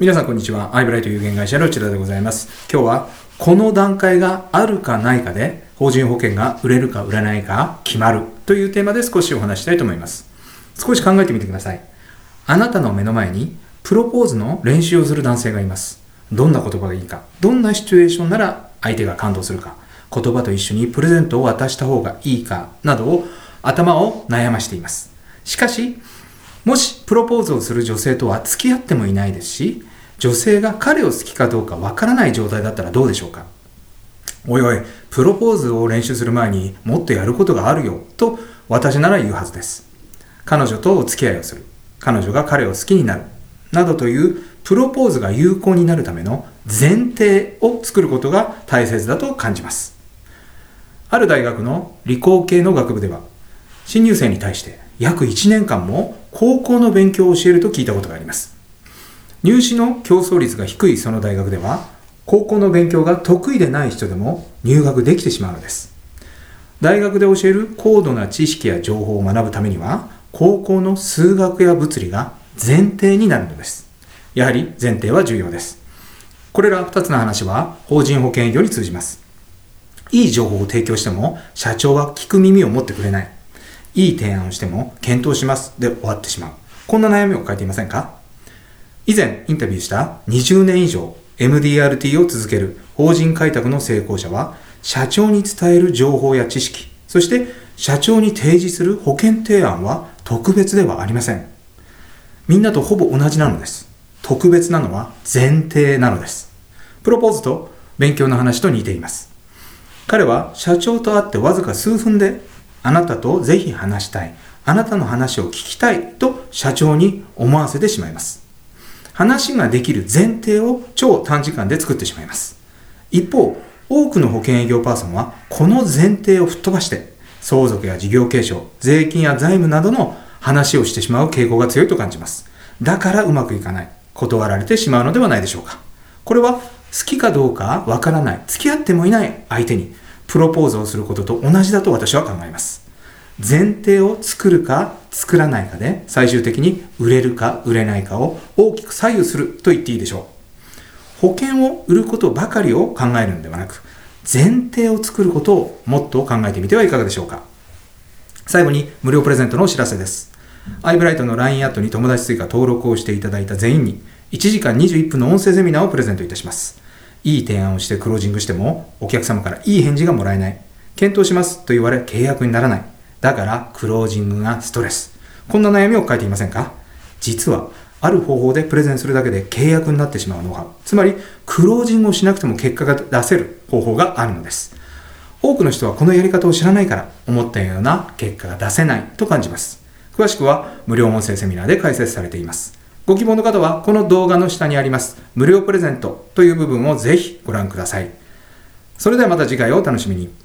皆さんこんにちは。アイブライト有限会社の内田でございます。今日はこの段階があるかないかで法人保険が売れるか売らないか決まるというテーマで少しお話したいと思います。少し考えてみてください。あなたの目の前にプロポーズの練習をする男性がいます。どんな言葉がいいか、どんなシチュエーションなら相手が感動するか、言葉と一緒にプレゼントを渡した方がいいかなどを頭を悩ましています。しかしもしプロポーズをする女性とは付き合ってもいないですし、女性が彼を好きかどうかわからない状態だったらどうでしょうか。おいおい、プロポーズを練習する前にもっとやることがあるよと私なら言うはずです。彼女とお付き合いをする、彼女が彼を好きになるなどというプロポーズが有効になるための前提を作ることが大切だと感じます。ある大学の理工系の学部では新入生に対して約1年間も高校の勉強を教えると聞いたことがあります。入試の競争率が低いその大学では、高校の勉強が得意でない人でも入学できてしまうのです。大学で教える高度な知識や情報を学ぶためには、高校の数学や物理が前提になるのです。やはり前提は重要です。これら2つの話は法人保険営業に通じます。いい情報を提供しても社長は聞く耳を持ってくれない。いい提案をしても検討しますで終わってしまう。こんな悩みを抱えていませんか？以前インタビューした20年以上 MDRT を続ける法人開拓の成功者は、社長に伝える情報や知識、そして社長に提示する保険提案は特別ではありません。みんなとほぼ同じなのです。特別なのは前提なのです。プロポーズと勉強の話と似ています。彼は社長と会ってわずか数分で、あなたとぜひ話したい、あなたの話を聞きたいと社長に思わせてしまいます。話ができる前提を超短時間で作ってしまいます。一方、多くの保険営業パーソンはこの前提を吹っ飛ばして相続や事業継承、税金や財務などの話をしてしまう傾向が強いと感じます。だからうまくいかない、断られてしまうのではないでしょうか。これは好きかどうかわからない、付き合ってもいない相手にプロポーズをすることと同じだと私は考えます。前提を作るか作らないかで最終的に売れるか売れないかを大きく左右すると言っていいでしょう。保険を売ることばかりを考えるのではなく、前提を作ることをもっと考えてみてはいかがでしょうか。最後に無料プレゼントのお知らせです。アイブライトの LINE アットに友達追加登録をしていただいた全員に1時間21分の音声セミナーをプレゼントいたします。いい提案をしてクロージングしてもお客様からいい返事がもらえない、検討しますと言われ契約にならない、だからクロージングがストレス。こんな悩みを抱えていませんか？実はある方法でプレゼンするだけで契約になってしまうノウハウ、つまりクロージングをしなくても結果が出せる方法があるのです。多くの人はこのやり方を知らないから思ったような結果が出せないと感じます。詳しくは無料音声セミナーで解説されています。ご希望の方はこの動画の下にあります無料プレゼントという部分をぜひご覧ください。それではまた次回をお楽しみに。